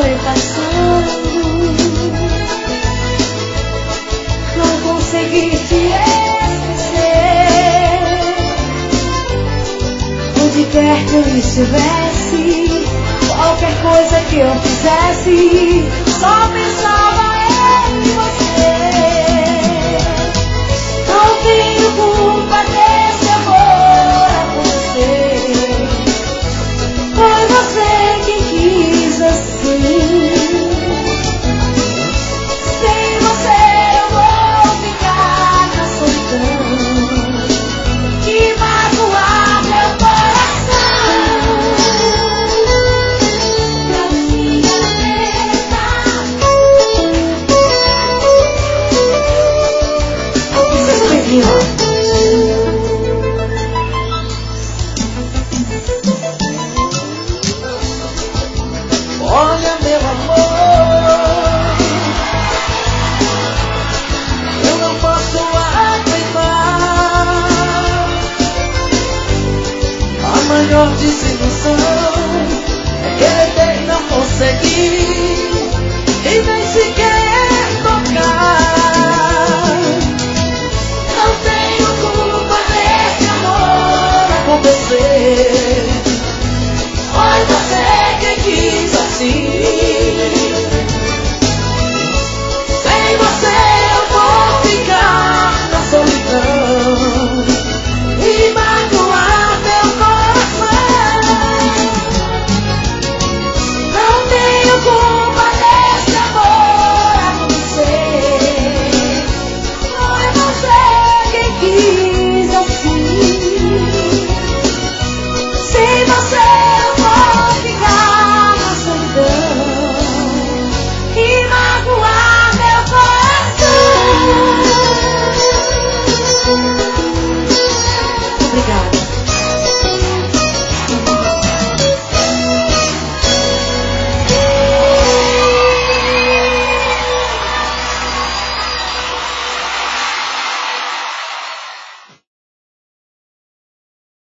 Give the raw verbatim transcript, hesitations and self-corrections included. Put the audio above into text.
foi passando, não consegui te esquecer. Onde quer que eu estivesse, qualquer coisa que eu fizesse, só pensava em você. Não tenho culpa desse amor a você. Foi você quem quis assim. Sem você eu vou ficar na solidão e magoar meu coração. Não tinha Olha, meu amor, eu não posso aguentar. A maior desilusão é querer e não conseguir, e nem sequer tocar. Não tenho culpa desse amor acontecer. Foi você quem quis assim. Sem você eu vou ficar na solidão e magoar meu coração. Não tenho culpa desse amor acontecer. Foi você quem quis assim. Sem você eu vou ficar na solidão e magoar meu coração. Obrigada.